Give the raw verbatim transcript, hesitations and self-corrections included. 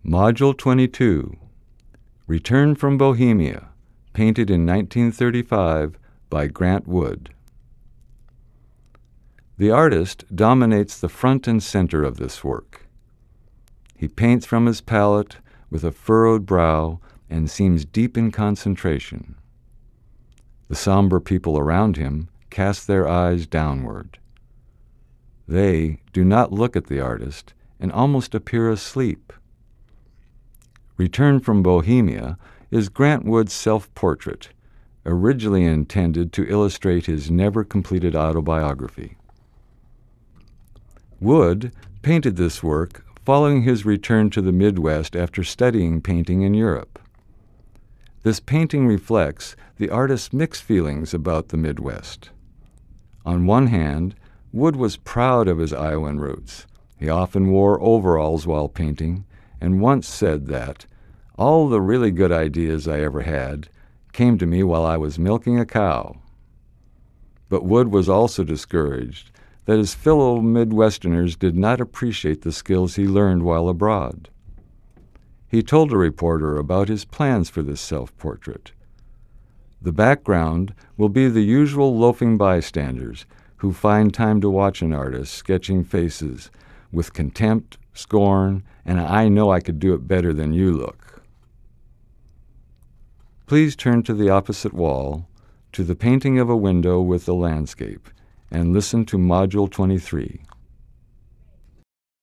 Module twenty-two, Return from Bohemia, painted in nineteen thirty-five by Grant Wood. The artist dominates the front and center of this work. He paints from his palette with a furrowed brow and seems deep in concentration. The somber people around him cast their eyes downward. They do not look at the artist and almost appear asleep. Return from Bohemia is Grant Wood's self-portrait, originally intended to illustrate his never-completed autobiography. Wood painted this work following his return to the Midwest after studying painting in Europe. This painting reflects the artist's mixed feelings about the Midwest. On one hand, Wood was proud of his Iowan roots. He often wore overalls while painting, and once said that, "All the really good ideas I ever had came to me while I was milking a cow." But Wood was also discouraged that his fellow Midwesterners did not appreciate the skills he learned while abroad. He told a reporter about his plans for this self-portrait. The background will be the usual loafing bystanders who find time to watch an artist sketching faces with contempt, scorn, and "I know I could do it better than you" look. Please turn to the opposite wall, to the painting of a window with the landscape, and listen to Module twenty-three.